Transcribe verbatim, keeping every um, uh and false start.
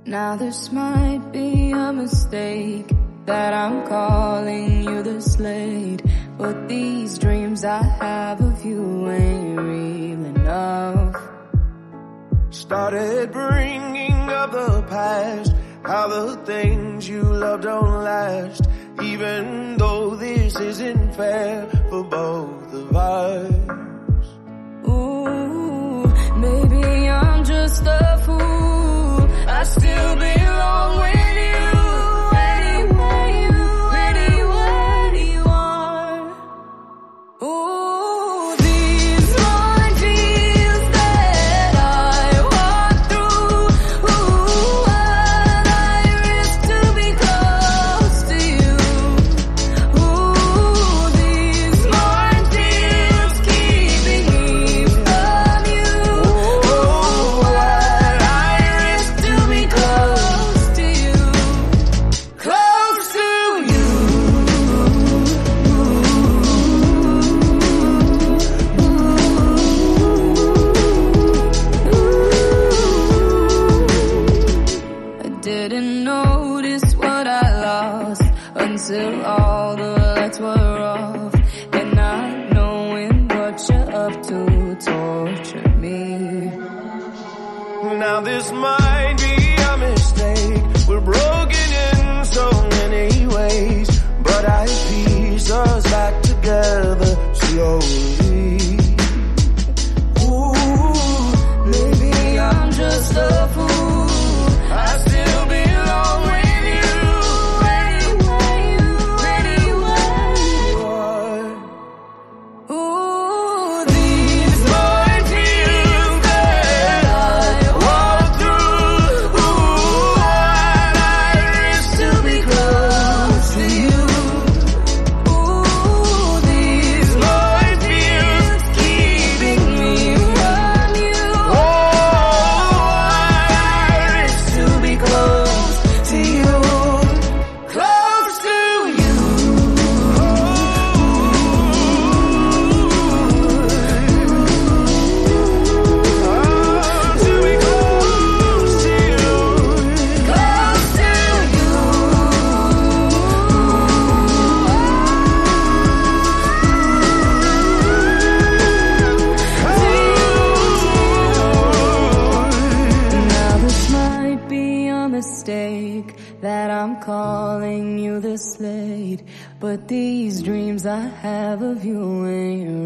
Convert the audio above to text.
Now this might be a mistake that I'm calling you this late, but these dreams I have of you ain't real enough. Started bringing up the past, how the things you love don't last, even though this isn't fair for both of us. Ooh, maybe I'm just a fool, I still belong with you. Anywhere you, anywhere you are. Ooh, these minefields that I walk through. Ooh, what I risk to be close to you. Ooh, these minefields keeping me from you. Ooh, what I risk to be close to you. Close to you. I didn't notice what I lost until all the lights were off, and not knowing what you're up to tortured me. Now this might be a mistake, we're broken in so many ways, but I piece us back together slowly. Ooh, maybe I'm just a fool, I still belong with you. Anywhere you, anywhere you are. Ooh, these minefields that I walk through. Ooh, what I risk to be close to you. Ooh, these minefields keeping me from you. Oh, what I risk to be close to you. Close to you. To be close to you. Close to you. Now this might be a mistake that I'm calling you this late, but these dreams I have of you ain't